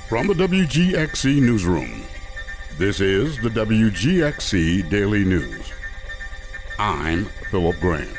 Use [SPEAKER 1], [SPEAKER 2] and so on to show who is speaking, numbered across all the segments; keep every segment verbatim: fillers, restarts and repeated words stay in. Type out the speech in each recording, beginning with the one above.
[SPEAKER 1] From the W G X C Newsroom, this is the W G X C Daily News. I'm Philip Grant.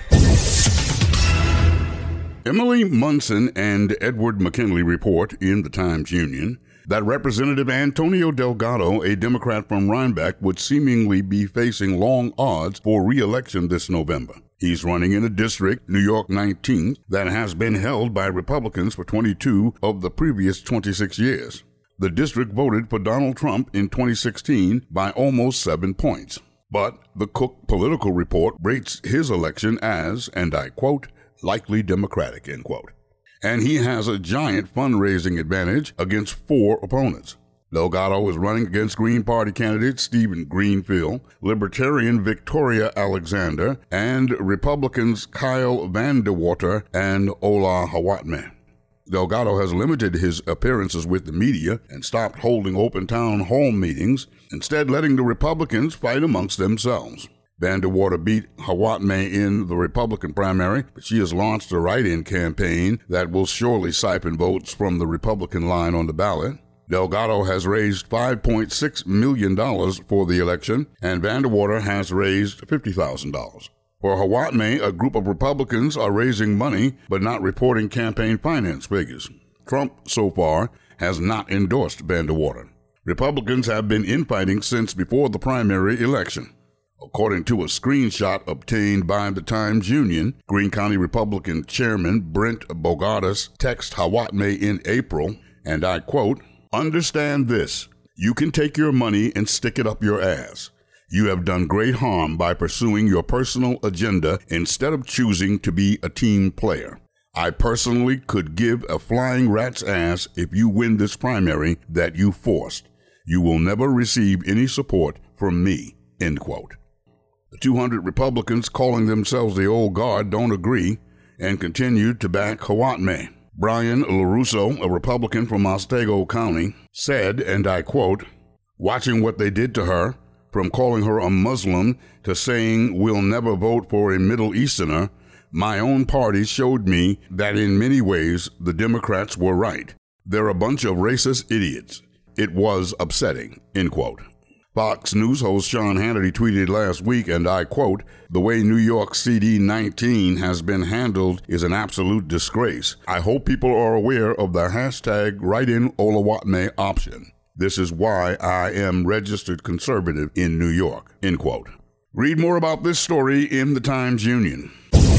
[SPEAKER 1] Emily Munson and Edward McKinley report in the Times-Union that Representative Antonio Delgado, a Democrat from Rhinebeck, would seemingly be facing long odds for re-election this November. He's running in a district, New York nineteenth, that has been held by Republicans for twenty-two of the previous twenty-six years. The district voted for Donald Trump in twenty sixteen by almost seven points. But the Cook Political Report rates his election as, and I quote, likely Democratic, end quote. And he has a giant fundraising advantage against four opponents. Delgado is running against Green Party candidate Stephen Greenfield, Libertarian Victoria Alexander, and Republicans Kyle Vandewater and Ola Hawatme. Delgado has limited his appearances with the media and stopped holding open town hall meetings, instead letting the Republicans fight amongst themselves. Vandewater beat Hawatme in the Republican primary, but she has launched a write-in campaign that will surely siphon votes from the Republican line on the ballot. Delgado has raised five point six million dollars for the election, and Vandewater has raised fifty thousand dollars. For Hawatme, a group of Republicans are raising money but not reporting campaign finance figures. Trump, so far, has not endorsed Vandewater. Republicans have been infighting since before the primary election. According to a screenshot obtained by the Times-Union, Greene County Republican Chairman Brent Bogardus texted Hawatme in April, and I quote, "Understand this. You can take your money and stick it up your ass. You have done great harm by pursuing your personal agenda instead of choosing to be a team player. I personally could give a flying rat's ass if you win this primary that you forced. You will never receive any support from me," end quote. The two hundred Republicans calling themselves the Old Guard don't agree and continue to back Hawatme. Brian LaRusso, a Republican from Otsego County, said, and I quote, "Watching what they did to her, from calling her a Muslim to saying we'll never vote for a Middle Easterner, my own party showed me that in many ways the Democrats were right. They're a bunch of racist idiots. It was upsetting," end quote. Fox News host Sean Hannity tweeted last week, and I quote, "The way New York C D nineteen has been handled is an absolute disgrace. I hope people are aware of the hashtag write-in Olawatme option. This is why I am registered conservative in New York," end quote. Read more about this story in the Times-Union.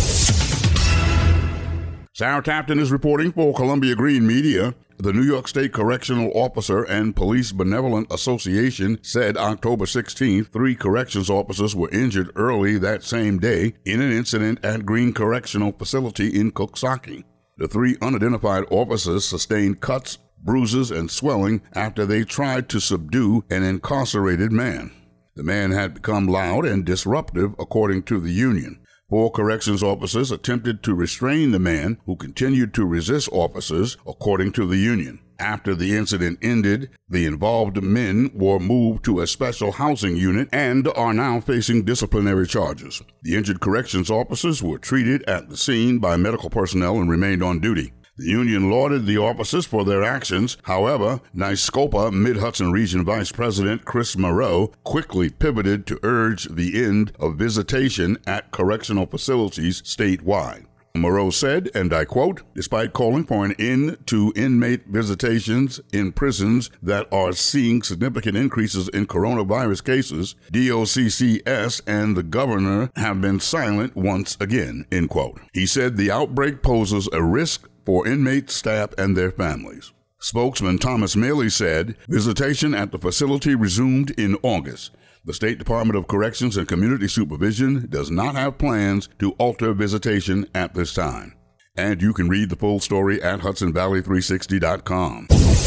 [SPEAKER 1] Sarah Tapton is reporting for Columbia Green Media. The New York State Correctional Officer and Police Benevolent Association said October sixteenth, three corrections officers were injured early that same day in an incident at Green Correctional Facility in Coxsackie. The three unidentified officers sustained cuts, bruises, and swelling after they tried to subdue an incarcerated man. The man had become loud and disruptive, according to the union. Four corrections officers attempted to restrain the man, who continued to resist officers, according to the union. After the incident ended, the involved men were moved to a special housing unit and are now facing disciplinary charges. The injured corrections officers were treated at the scene by medical personnel and remained on duty. The union lauded the officers for their actions. However, NYSCOPA Mid-Hudson Region Vice President Chris Moreau quickly pivoted to urge the end of visitation at correctional facilities statewide. Moreau said, and I quote, "Despite calling for an end to inmate visitations in prisons that are seeing significant increases in coronavirus cases, D O C C S and the governor have been silent once again," end quote. He said the outbreak poses a risk for inmates, staff, and their families. Spokesman Thomas Maley said visitation at the facility resumed in August. The State Department of Corrections and Community Supervision does not have plans to alter visitation at this time. And you can read the full story at Hudson Valley three sixty dot com.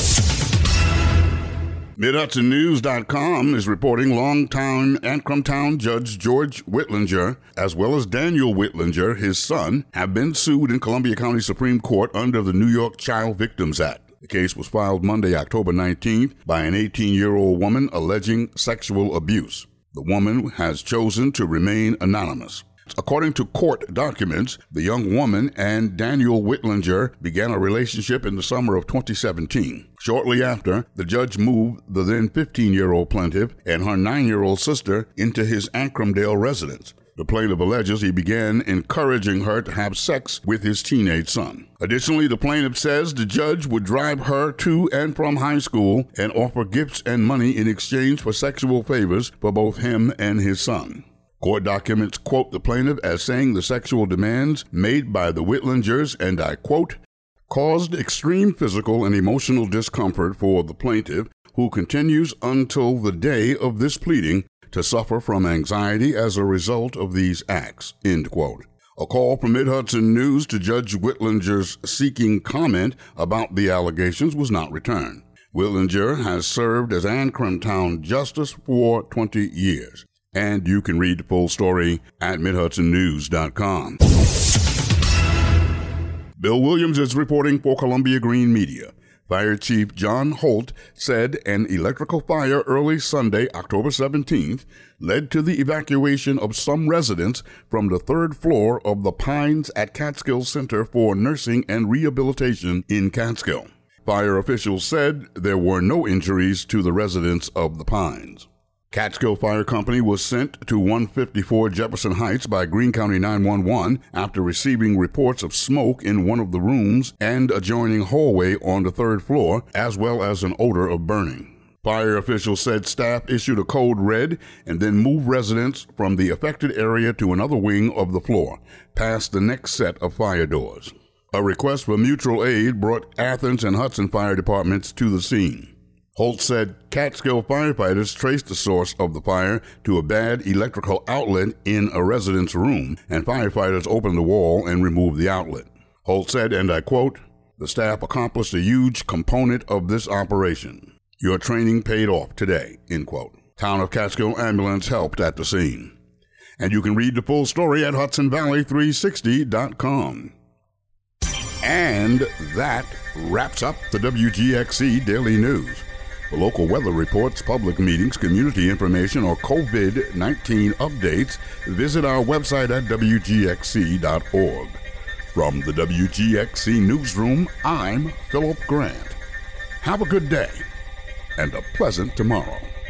[SPEAKER 1] Mid Hudson News dot com is reporting longtime Ancrumtown Judge George Whitlinger, as well as Daniel Whitlinger, his son, have been sued in Columbia County Supreme Court under the New York Child Victims Act. The case was filed Monday, October nineteenth, by an eighteen-year-old woman alleging sexual abuse. The woman has chosen to remain anonymous. According to court documents, the young woman and Daniel Whitlinger began a relationship in the summer of twenty seventeen. Shortly after, the judge moved the then fifteen-year-old plaintiff and her nine-year-old sister into his Ancrumdale residence. The plaintiff alleges he began encouraging her to have sex with his teenage son. Additionally, the plaintiff says the judge would drive her to and from high school and offer gifts and money in exchange for sexual favors for both him and his son. Court documents quote the plaintiff as saying the sexual demands made by the Whitlingers, and I quote, caused extreme physical and emotional discomfort for the plaintiff, who continues until the day of this pleading to suffer from anxiety as a result of these acts, end quote. A call from Mid-Hudson News to Judge Whitlinger's seeking comment about the allegations was not returned. Whitlinger has served as Ancrumtown Justice for twenty years. And you can read the full story at mid hudson news dot com. Bill Williams is reporting for Columbia Green Media. Fire Chief John Holt said an electrical fire early Sunday, October seventeenth, led to the evacuation of some residents from the third floor of the Pines at Catskill Center for Nursing and Rehabilitation in Catskill. Fire officials said there were no injuries to the residents of the Pines. Catskill Fire Company was sent to one fifty-four Jefferson Heights by Greene County nine one one after receiving reports of smoke in one of the rooms and adjoining hallway on the third floor, as well as an odor of burning. Fire officials said staff issued a code red and then moved residents from the affected area to another wing of the floor, past the next set of fire doors. A request for mutual aid brought Athens and Hudson fire departments to the scene. Holt said Catskill firefighters traced the source of the fire to a bad electrical outlet in a resident's room, and firefighters opened the wall and removed the outlet. Holt said, and I quote, the staff accomplished a huge component of this operation. Your training paid off today, end quote. Town of Catskill Ambulance helped at the scene. And you can read the full story at hudson valley three sixty dot com. And that wraps up the W G X C Daily News. For local weather reports, public meetings, community information, or covid nineteen updates, visit our website at w g x c dot org. From the W G X C Newsroom, I'm Philip Grant. Have a good day and a pleasant tomorrow.